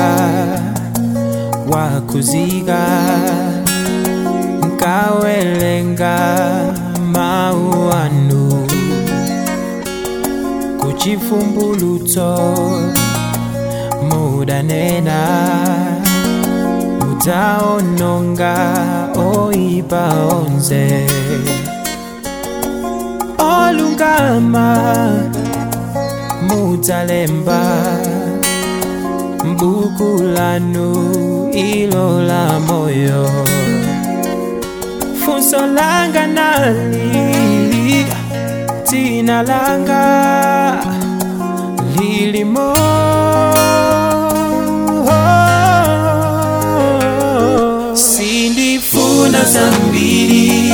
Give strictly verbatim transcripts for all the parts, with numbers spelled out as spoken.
wakuzika nkawelenga mau anu kuchivumbulutso mudanena mutaononga oipa onse olungama mutalemba mbuku lanu ilo la moyo funso langa nali tina langa lilimo sindifuna zambiri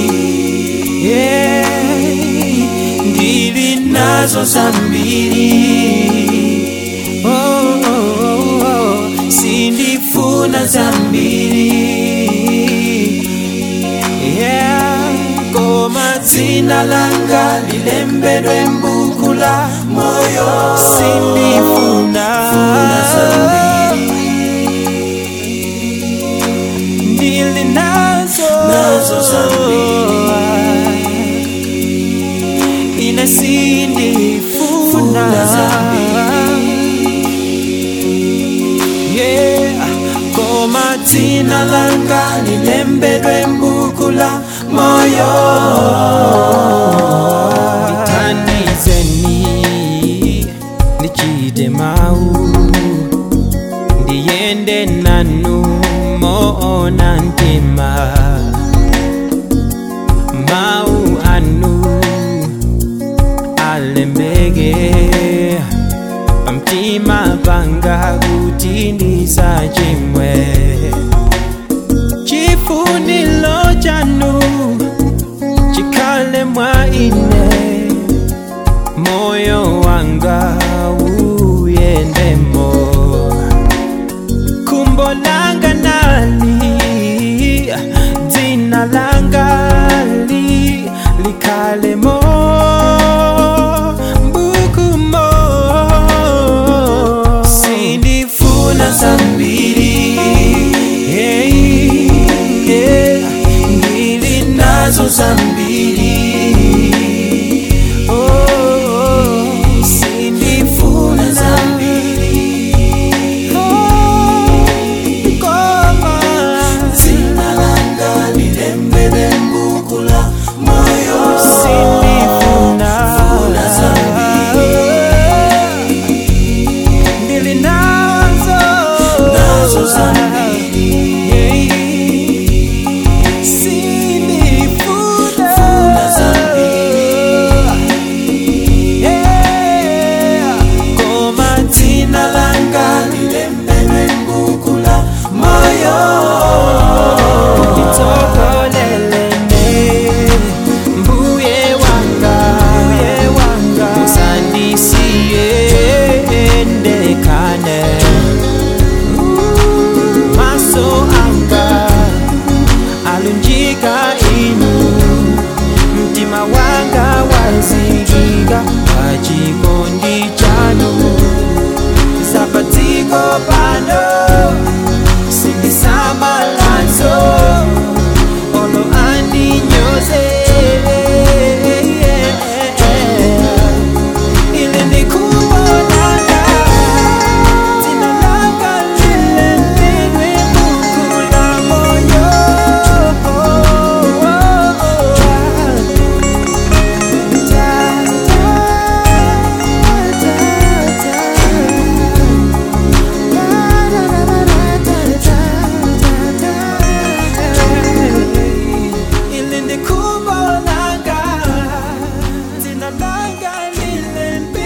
yeah. Ndili nazo zambiri oh, oh, oh, oh. Sindifuna zambiri yeah. Koma dzina langa lilembedwe mbuku la moyo sindifuna zambiri ndili nazo nazo zambiri ina sindifuna yeah. Koma dzina langa lilembedwe mbuku la moyo ndithandizeni ndichite mau ndiyende nanu moona ntima mau anu alembege pamtima panga kuti ndisachimwe chifuniro chanu chikhale mwa ine moyo wanga uyendemo kumbo langa nali dzina langa li likhalemo mbukumo sindifuna zambiri hey, yeah. Ndili nazo zambiri oh, oh. Sindifuna zambiri oh, koma dzina langa lilembedwe mbuku la moyo sindifuna zambiri ndili nazo nazo zambiri yeah. Sindifuna zambiri yeah. Koma dzina langa lilembedwe mbuku la moyo nditsokolelene mbuye wanga mbuye wanga musandisiye ndekane maso anga alunjika inu mtima wanga wazikika pachikondi chanu zapatiko pano sindisamalatso olo andinyoze ile ndikuonanga dzina langa lilembedwe mbuku la moyo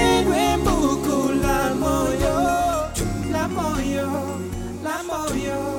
la moyo, la moyo.